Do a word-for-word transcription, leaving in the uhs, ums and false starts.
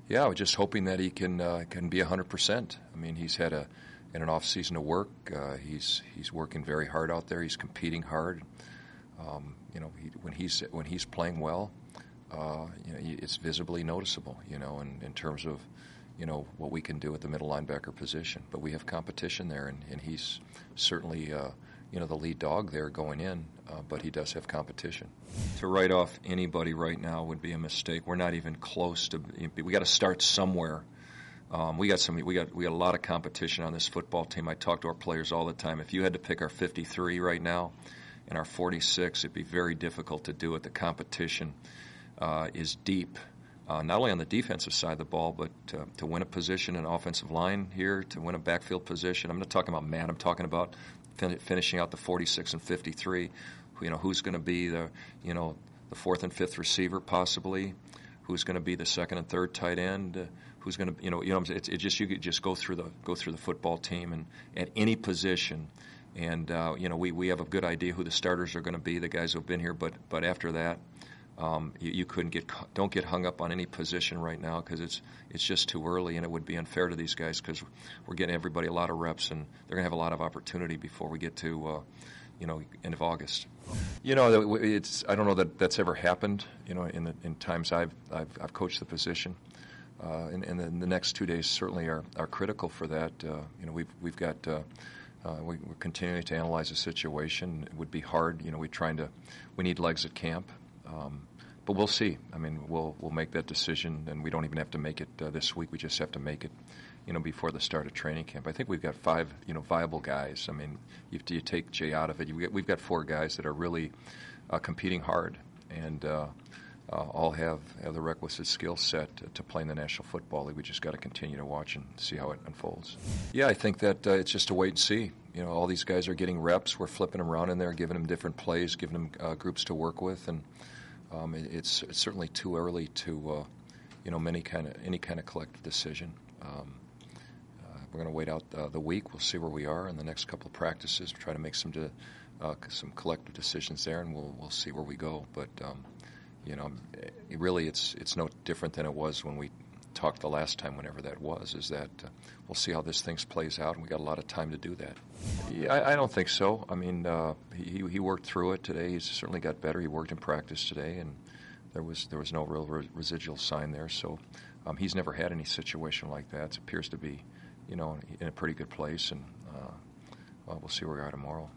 Yeah, we're just hoping that he can uh, can be one hundred percent. I mean, he's had a in an off season of work. Uh, he's he's working very hard out there. He's competing hard. Um, you know, he, when he's when he's playing well, uh, you know, it's visibly noticeable. You know, in, in terms of you know what we can do at the middle linebacker position. But we have competition there, and, and he's certainly uh, you know the lead dog there going in. Uh, but he does have competition. To write off anybody right now would be a mistake. We're not even close to. We got to start somewhere. Um, we got some. We got we got a lot of competition on this football team. I talk to our players all the time. If you had to pick our fifty-three right now and our forty-six, it'd be very difficult to do it. The competition uh, is deep, uh, not only on the defensive side of the ball, but uh, to win a position in offensive line here, to win a backfield position. I'm not talking about Matt. I'm talking about fin- finishing out the forty-six and fifty-three. You know, who's going to be the you know the fourth and fifth receiver possibly? Who's going to be the second and third tight end? Uh, who's going to you know you know it's it just you could just go through the go through the football team and at any position, and uh, you know we, we have a good idea who the starters are going to be, the guys who've been here. But but after that, um, you, you couldn't get don't get hung up on any position right now because it's it's just too early, and it would be unfair to these guys because we're getting everybody a lot of reps and they're going to have a lot of opportunity before we get to. Uh, you know, end of August. You know, it's I don't know that that's ever happened, you know, in the, in times I've, I've I've coached the position. Uh, and, and then the next two days certainly are, are critical for that. Uh, you know, we've we've got uh, uh, we, we're continuing to analyze the situation. It would be hard, you know. We're trying to we need legs at camp, um, but we'll see. I mean, we'll we'll make that decision, and we don't even have to make it uh, this week. We just have to make it, you know, before the start of training camp. I think we've got five, you know, viable guys. I mean, if you take Jay out of it, you get, we've got four guys that are really uh, competing hard and uh, uh, all have, have the requisite skill set to, to play in the National Football League. We just got to continue to watch and see how it unfolds. Yeah, I think that uh, it's just a wait and see. You know, all these guys are getting reps. We're flipping them around in there, giving them different plays, giving them uh, groups to work with, and um, it, it's, it's certainly too early to, uh, you know, any kind of any kind of collective decision. Um, We're going to wait out uh, the week. We'll see where we are in the next couple of practices. We'll try to make some de- uh, some collective decisions there, and we'll we'll see where we go. But um, you know, it really, it's it's no different than it was when we talked the last time, whenever that was. Is that uh, we'll see how this thing plays out, and we got a lot of time to do that. Yeah, I, I don't think so. I mean, uh, he he worked through it today. He's certainly got better. He worked in practice today, and there was there was no real re- residual sign there. So um, he's never had any situation like that. It appears to be, you know, in a pretty good place, and uh, well, we'll see where we are tomorrow.